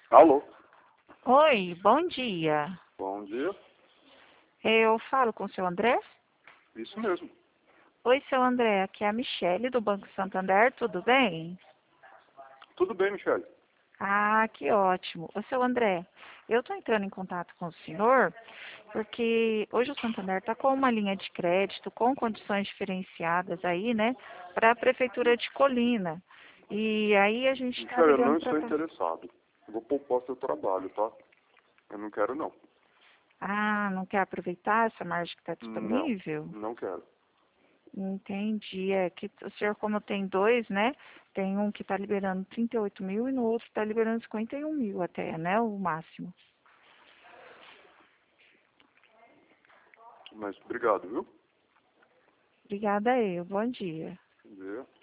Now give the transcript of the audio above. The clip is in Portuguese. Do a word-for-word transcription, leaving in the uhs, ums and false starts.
Alô? Oi, bom dia. Bom dia. Eu falo com o seu André? Isso mesmo. Oi, seu André, aqui é a Michele do Banco Santander, tudo bem? Tudo bem, Michele? Ah, que ótimo. Ô, seu André, eu estou entrando em contato com o senhor porque hoje o Santander está com uma linha de crédito com condições diferenciadas aí, né, para a Prefeitura de Colina. E aí a gente está Michele, eu não ligando estou para... interessado. Eu vou poupar seu trabalho, tá? Eu não quero, não. Ah, não quer aproveitar essa margem que está Não, disponível? não quero. Entendi. É que o senhor, como tem dois, né? Tem um que está liberando trinta e oito mil e no outro está liberando cinquenta e um mil até, né? O máximo. Mas obrigado, viu? Obrigada eu. Bom dia. Bom dia.